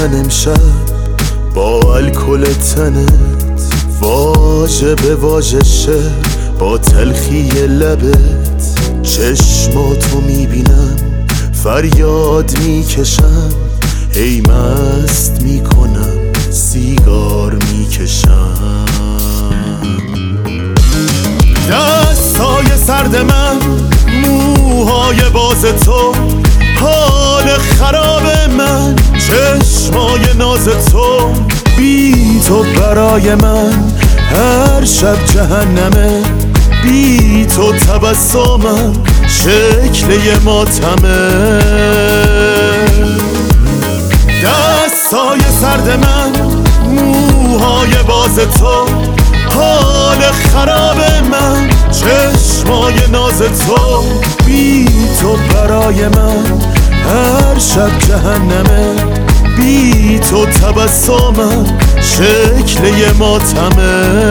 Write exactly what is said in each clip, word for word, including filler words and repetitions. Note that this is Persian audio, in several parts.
من امشب با الکل تنت، واژه به واژه شه با تلخی لبت. چشماتو میبینم فریاد میکشم، ای مست میکنم سیگار میکشم. دستای سرد من، موهای باز تو، حال خراب من، چشمای ناز تو. بی تو برای من هر شب جهنمه، بی تو تبسمم شکل یه ماتمه. دستای سرد من، موهای باز تو، حال خراب من، چشمای ناز تو. بی تو برای من هر شب جهنمه، بی تو تبسمم شکل یه ماتمه.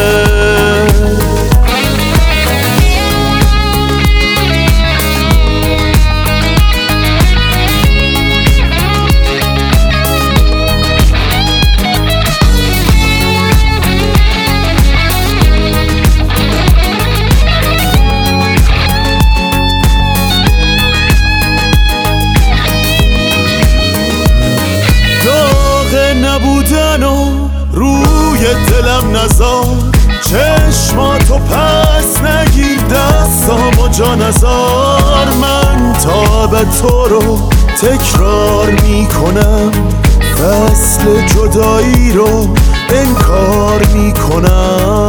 نبودن و روی دلم نزار، چشماتو پس نگیر، دستامو جا نزار. من تا به تو رو تکرار میکنم، فصل جدایی رو انکار میکنم.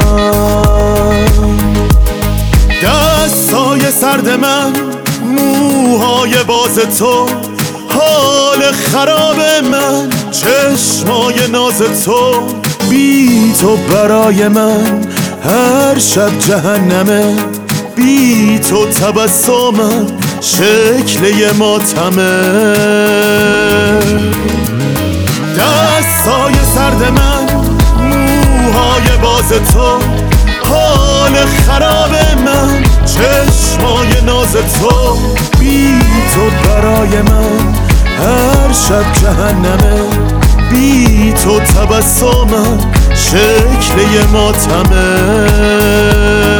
دستای سرد من، موهای باز تو، حال خراب من، چشمای ناز تو. بی تو برای من هر شب جهنمه، بی تو تبسمم شکل یه ماتمه. دستای سرد من، موهای باز تو، حال خراب من، چشمای ناز تو. بی تو برای من هر شب جهنمه، بی تو تبسمم شکل یه ماتمه.